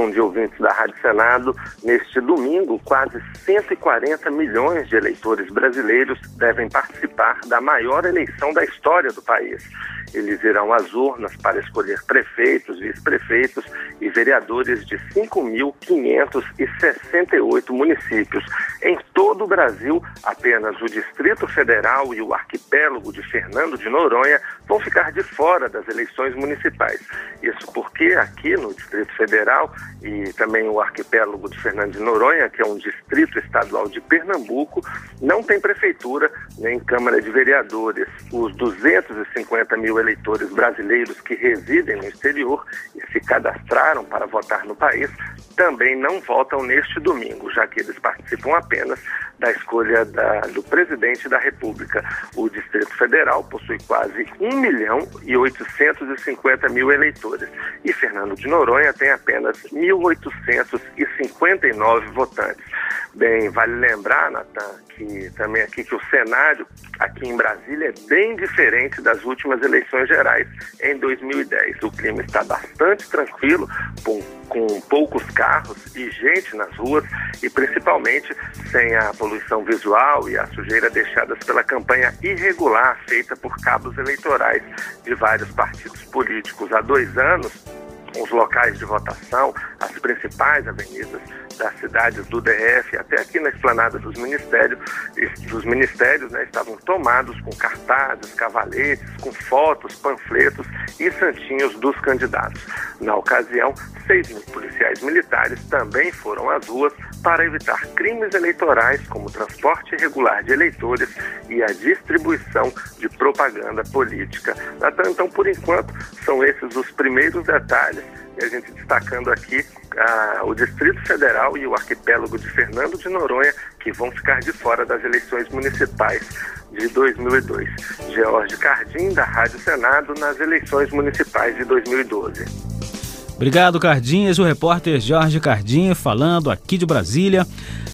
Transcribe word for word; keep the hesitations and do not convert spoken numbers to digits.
milhão de ouvintes da Rádio Senado. Neste domingo, quase cento e quarenta milhões de eleitores brasileiros devem participar da maior eleição da história do país. Eles irão às urnas para escolher prefeitos, vice-prefeitos e vereadores de cinco mil quinhentos e sessenta e oito municípios. Em todo o Brasil, apenas o Distrito Federal e o arquipélago de Fernando de Noronha vão ficar de fora das eleições municipais. Isso porque aqui no Distrito Federal e também o arquipélago de Fernando de Noronha, que é um distrito estadual de Pernambuco, não tem prefeitura nem Câmara de Vereadores. Os duzentos e cinquenta mil eleitores brasileiros que residem no exterior e se cadastraram para votar no país também não votam neste domingo, já que eles participam apenas da escolha da, do presidente da República. O Distrito Federal possui quase um milhão e oitocentos e cinquenta mil eleitores e Fernando de Noronha tem apenas mil oitocentos e cinquenta e nove votantes. Bem, vale lembrar, Natan, que também aqui que o cenário aqui em Brasília é bem diferente das últimas eleições gerais em dois mil e dez. O clima está bastante tranquilo, com, com poucos carros e gente nas ruas e principalmente sem a poluição visual e a sujeira deixadas pela campanha irregular feita por cabos eleitorais de vários partidos políticos. Há dois anos, os locais de votação, as principais avenidas das cidades do D F, até aqui na esplanada dos ministérios, dos ministérios, né, estavam tomados com cartazes, cavaletes, com fotos, panfletos e santinhos dos candidatos. Na ocasião, seis mil policiais militares também foram às ruas para evitar crimes eleitorais como transporte irregular de eleitores e a distribuição de propaganda política. Então, por enquanto, são esses os primeiros detalhes, e a gente destacando aqui ah, o Distrito Federal e o arquipélago de Fernando de Noronha, que vão ficar de fora das eleições municipais de dois mil e dois. George Cardim, da Rádio Senado, nas eleições municipais de dois mil e doze. Obrigado, Cardinhas. O repórter Jorge Cardim falando aqui de Brasília.